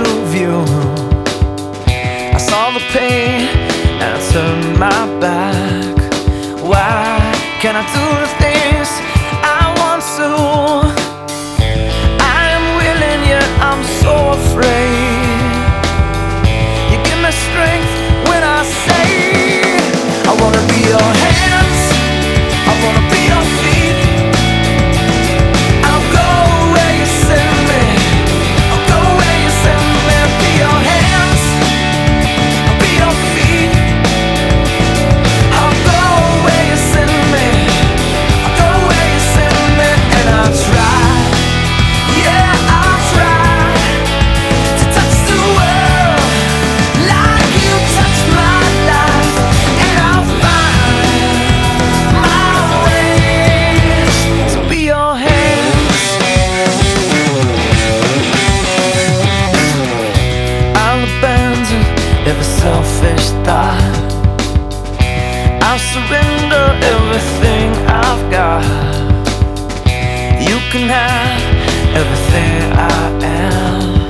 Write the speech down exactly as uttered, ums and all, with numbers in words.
of you. I saw the pain and I turned my back. Why can't I do the things I want to? I am willing yet I'm so afraid. You give me strength when I say I wanna be your hands, I wanna be your feet. I'll go where you send me, I'll go where you send me. Be your hands, I'll be your feet. I'll go where you send me, I'll go where you send me. And I'll try, yeah I'll try to touch the world like you touch my life. And I'll find my ways to be your hands. I'll abandon every selfish thought. I'll surrender everything I've got. You can have everything I am.